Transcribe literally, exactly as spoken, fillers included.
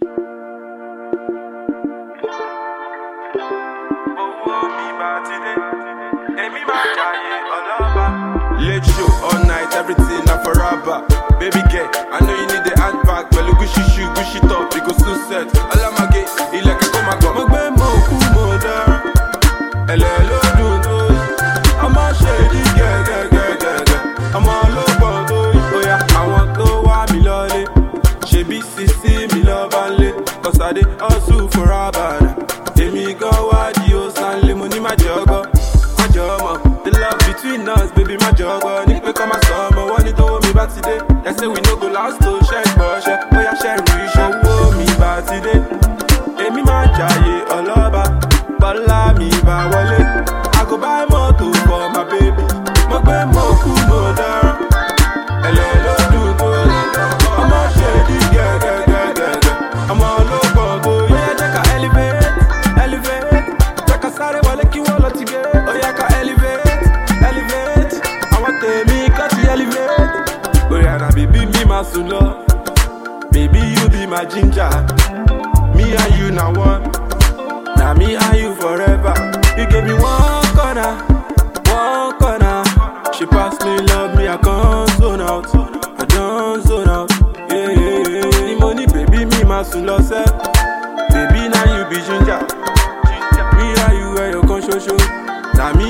Late show all night, everything na forever. Baby girl, I know you need the hand back. Well, Gucci shoe, Gucci top, it go still set. All of my gates, he like a come and go. Magbe mo ku mo da, ele lo dun to. I'm a shady girl, girl, girl, girl, girl. I'm a low bando, oh yeah. I want to want me lolly. She be sissy, me love and lit. Cause I dey hustle for a bad. Emi go wadi o sanle, money my jogger. The love between us, baby, my job. Nick me come a summer, one it told me about today. They say we no go last to share, but share. Oh yeah, share, we show me about today. Emi my jaye, all over. Bala me ba wale. I go buy moto for my baby. Magbe mo ku mo da. Ele lo do do. I'm a shady girl, girl, girl, girl, girl. I'm a low bando. Oh yeah, take a elevate, elevate. Take a sare wale ki wala tige. Oh yeah, ka elevate, elevate. I want to me catch you elevate. Oh yeah, na baby me my solo. Baby you be my ginger. Me and you now one. Now me and you forever. You gave me one corner, one corner. She passed me love me, I can't zone out. I don't zone out. Yeah, yeah, yeah. The money baby me my solo self. Baby now you be ginger. Me and you where you come show show. Now me